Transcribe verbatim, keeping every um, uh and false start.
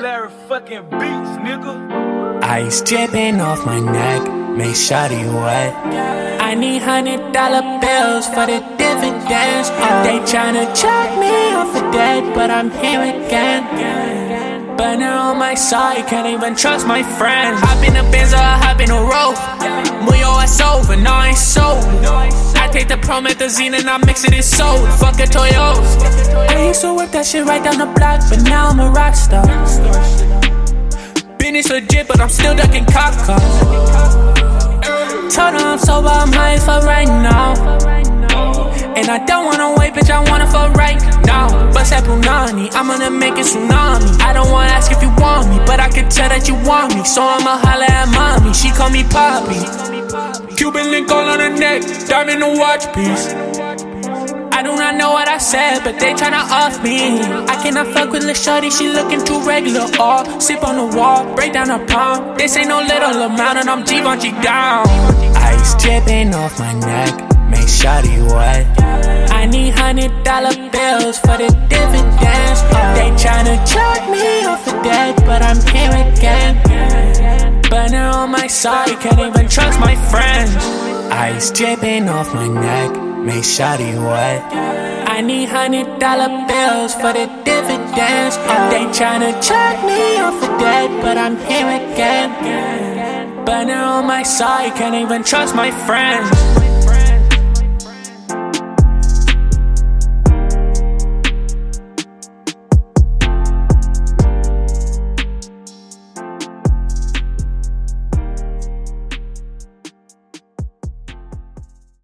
Larry fucking beats, nigga. Ice dripping off my neck, make shawty wet. I need hundred dollar bills for the dividends. They tryna check me off the dead, but I'm here again. Burner on my side, can't even trust my friends. Hop in a Benz or I hop in a rope. Muyo, it's over, no, I ain't sold. I take the promethazine and I mix it, it's sold. Fuck a Toyota. I used to whip that shit right down the block, but now I'm a rock star. Business legit, but I'm still ducking cop cars. Told her I'm sober, I'm high for right now. And I don't wanna wait, bitch, I want it for right now. Bust that punani, I'm gonna make it tsunami. I don't wanna ask if you want me, but I can tell that you want me. So I'ma holla at mommy, she call me Poppy. Cuban link all on her neck, diamond the watch piece. I do not know what I said, but they tryna off me. I cannot fuck with Lil' Shorty, she looking too regular. Or sip on the wall, break down her palm. This ain't no little amount, and I'm G on G down. Ice dripping off my neck, make shawty wet. I need hundred dollar bills for the dividends. They tryna check me off the dead, but I'm here again. Burner on my side, can't even trust my friends. Ice dripping off my neck, make shawty wet. I need hundred dollar bills for the dividends. They tryna check me off the dead, but I'm here again. Burner on my side, can't even trust my friends.